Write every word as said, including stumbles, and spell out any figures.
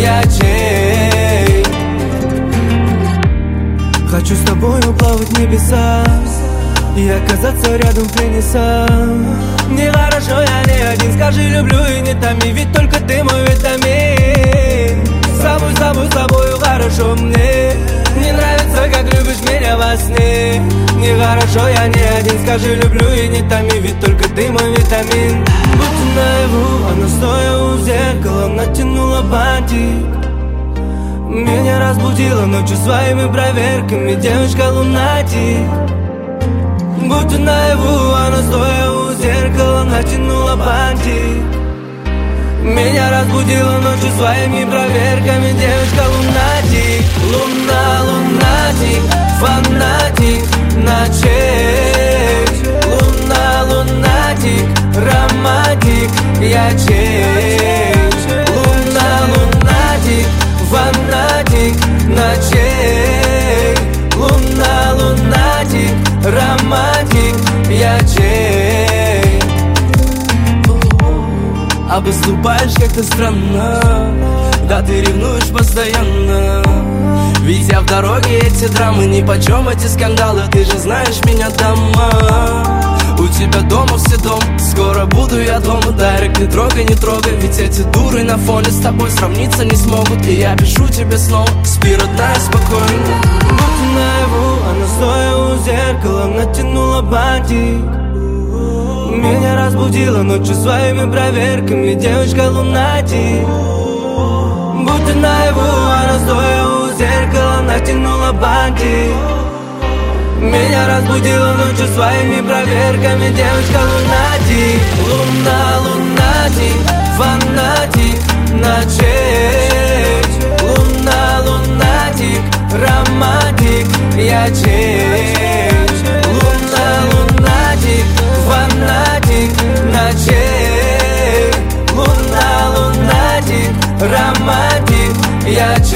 я чей. Хочу с тобою плавать в небеса и оказаться рядом в небесах. Мне хорошо, я не один, скажи люблю и не томи, ведь только ты мой витамин. С тобой, с тобой, с тобою хорошо мне. Мне нравится, как любишь меня во сне. Мне хорошо, я не один, скажи люблю и не томи, ведь только ты мой витамин. Будто наяву, она стоя у зеркала натянула бантик. Меня разбудила ночью своими проверками девочка-лунатик. Будто наяву, она стоя у зеркала натянула бантик. Меня разбудила ночью своими проверками девочка-лунатик. Луна, лунатик, фанатик, ночей. Луна, лунатик, романтик, я чей. Луна, лунатик, фанатик, ночей. Луна, лунатик, романтик, я чей. А поступаешь как-то странно, да ты ревнуешь постоянно. Ведь я в дороге, эти драмы нипочем, эти скандалы. Ты же знаешь меня, дама. У тебя дома все дом, скоро буду я дома. Дарик, не трогай, не трогай, ведь эти дуры на фоне с тобой сравниться не смогут. И я пишу тебе снова, спи, родная, спокойно. Будто наяву, она стоя у зеркала натянула бантик. Меня разбудила ночью своими проверками девочка-лунатик. Будто наяву, она стоя у зеркала натянула бантик. Меня разбудила ночью своими проверками девочка-лунатик. Луна, лунатик, фанатик, ночей. Луна, лунатик, романтик, я чей. Луна, лунатик, фанатик, ночей. Луна, лунатик, романтик, я